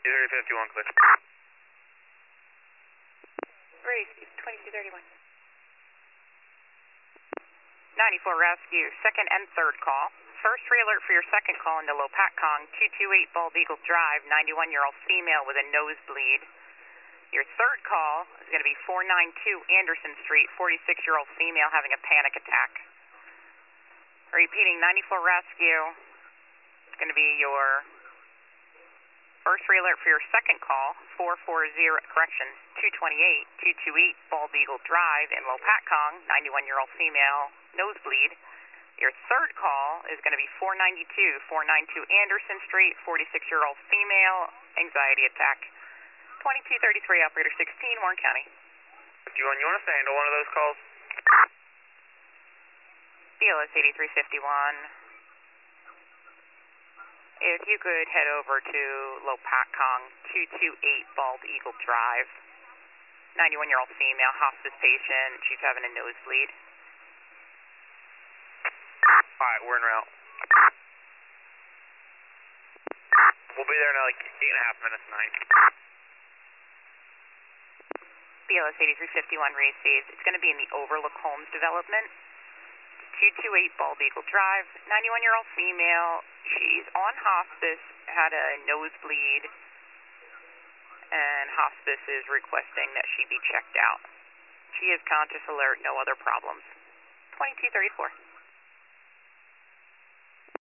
3051, clear. Race 2231. 94 Rescue, second and third call. First re-alert for your second call into Lopatcong, 228 Bald Eagle Drive, 91-year-old female with a nosebleed. Your third call is going to be 492 Anderson Street, 46-year-old female having a panic attack. Repeating, 94 Rescue, it's going to be your first re-alert for your second call, 228 Bald Eagle Drive in Lopatcong, 91-year-old female, nosebleed. Your third call is going to be 492 Anderson Street, 46-year-old female, anxiety attack. 2233, operator 16, Warren County. 51, you want us to handle one of those calls? BLS 8351. If you could head over to Lopatcong, 228 Bald Eagle Drive. 91-year-old female, hospice patient. She's having a nosebleed. Alright, we're en route. We'll be there in like 8.5 minutes, 9. BLS 8351 receives. It's going to be in the Overlook Homes development. 228 Bald Eagle Drive. 91-year-old female. She's on hospice, had a nosebleed, and hospice is requesting that she be checked out. She is conscious, alert, no other problems. 2234.